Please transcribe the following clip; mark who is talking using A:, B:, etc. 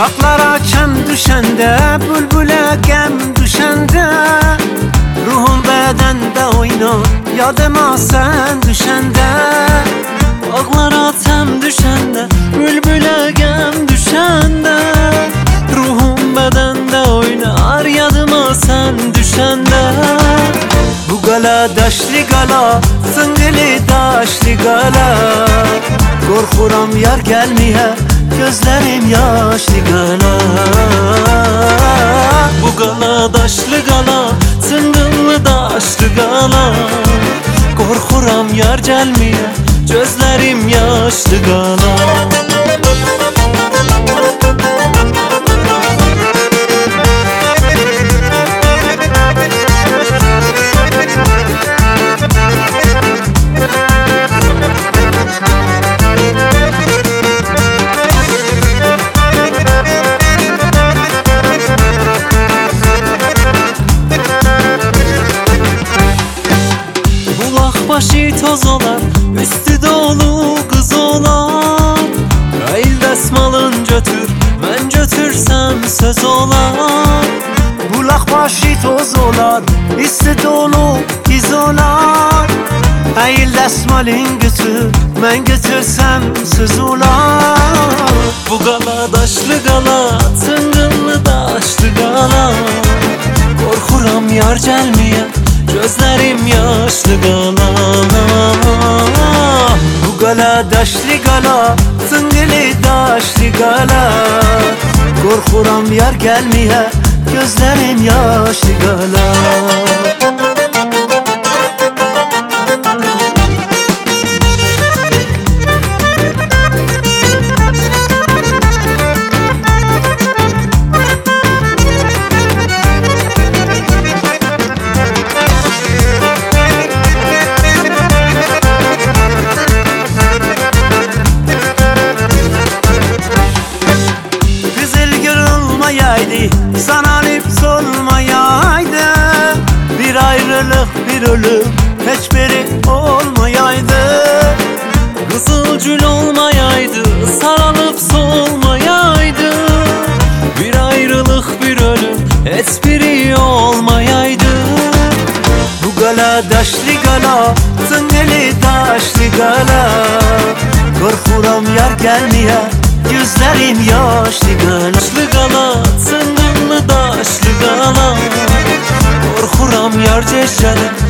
A: Dağlara çəm düşəndə, bülbülə qəm düşəndə, ruhum bədəndə oynar, yadıma sən düşəndə.
B: Dağlara çəm düşəndə, bülbülə qəm düşəndə, ruhum bədəndə oynar, yadıma sən düşəndə.
A: Bu qala daşlı qala, sıngılı daşlı qala, qorxuram yar gəlməyə, gözlərim yaşlı qala.
B: Bu qala daşlı qala, çıngıllı daşlı qala, qorxuram yar gəlməyə, gözlərim yaşlı qala. Başı toz olar, üstü dolu kız olar. Qayıl dəsmalın götür, mən götürsəm söz olar.
A: Bulaq başı toz olar, üstü dolu kız olar. Əyil dəsmalın götür, mən götürsəm söz olar.
B: Bu qala daşlı qala, çıngıllı daşlı qala, qorxuram yar gəlməyə, gözlərim yaşlı qala.
A: Bu qala daşlı qala, sıngılı daşlı qala, qorxuram yar gəlməyə, gözlərim yaşlı qala. Sananıp solmayaydı, bir ayrılık bir ölüm hiç biri olmayaydı.
B: Kızılgül olmayaydı, sarılıp solmayaydı, bir ayrılık bir ölüm hiç biri olmayaydı.
A: Bu qala daşlı qala, sıngılı daşlı qala, qorxuram yar gəlməyə, gözlərim yaşlı qala.
B: Daşlı qala, çıngıllı daşlı qala, qorxuram yar gəlməyə,